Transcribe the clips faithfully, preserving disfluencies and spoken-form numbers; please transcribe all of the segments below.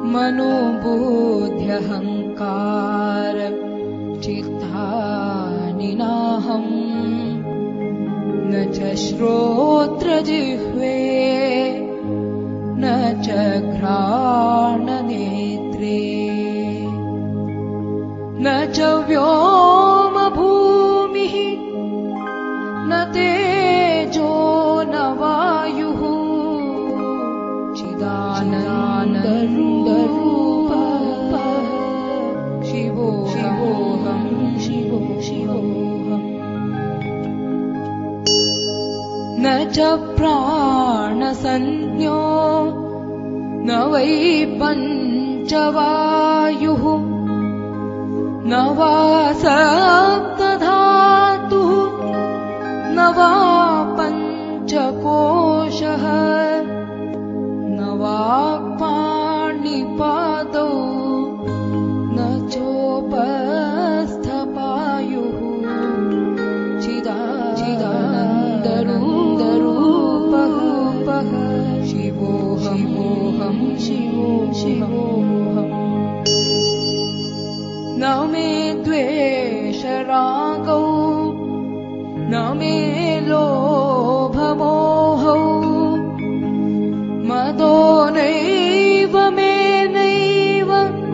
मनोबुद्ध्यहङ्कार चित्तानि नाहम् न च श्रोत्रजिह्वे न च घ्राणनेत्रे न च व्योमभूमिः न तेजो न वायुः चिदानन्दरूपः शिवोऽहं शिवो शिवोऽहम् न च प्राणसंज्ञो न वै पञ्चवायुः न वा सप्तधातुः न वा पञ्चकोशः न वा पाणिपादौ न चोपस्थपायुः चिदानन्दरूपः शिवोऽहं शिवो शिवोऽहम् न मे द्वेषरागौ न मे लोभमोहौ मदो नैव मे नैव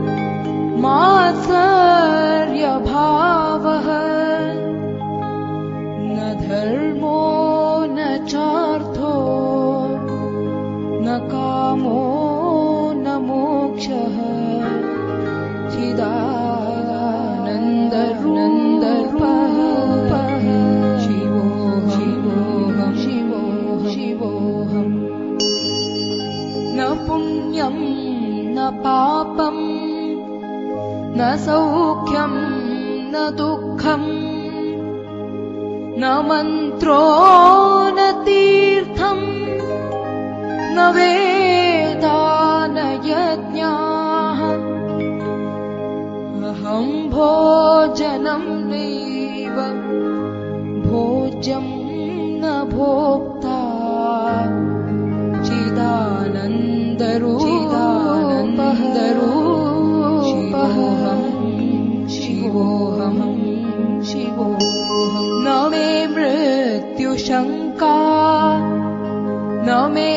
मात्सर्यभावः न धर्मो न चार्थो न कामो न मोक्षः चिदानन्दरूपः शिवोऽहं शिवोऽहम् न पुण्यं न पापं न सौख्यं न दुःखम् न मन्त्रो न तीर्थं न वेदा न यज्ञाः अहं भोजनं नैव भोज्यं न भोक्ता चिदानन्दरूपः शिवोऽहं शिवोऽहम् न मे मृत्युशङ्का न मे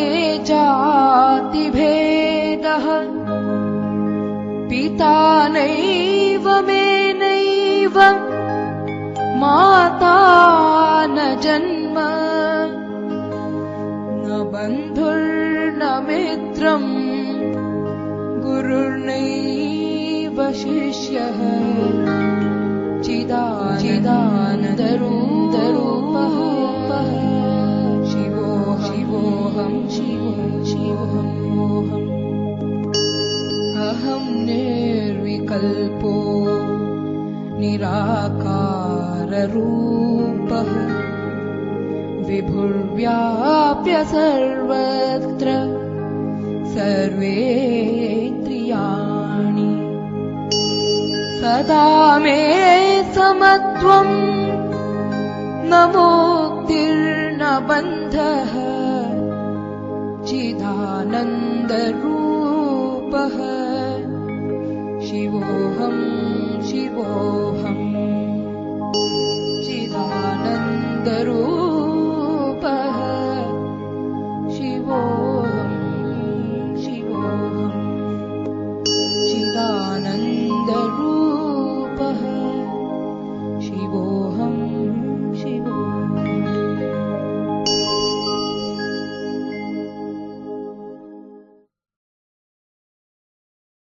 जातिभेदः पिता नैव मे नैव माता न जन्म न बन्धुर्न मित्रम् गुरुर्नैव शिष्यः चिदानन्दरूपः शिवोऽहं शिवो शिवोऽहम् अहं निर्विकल्पो निराकाररूपः विभुर्व्याप्य सर्वत्र सर्वेन्द्रियाणि सदा मे समत्वं न मुक्तिर्न बन्धः चिदानन्दरूपः शिवोऽहं शिवोऽहम् चिदानन्दरूपः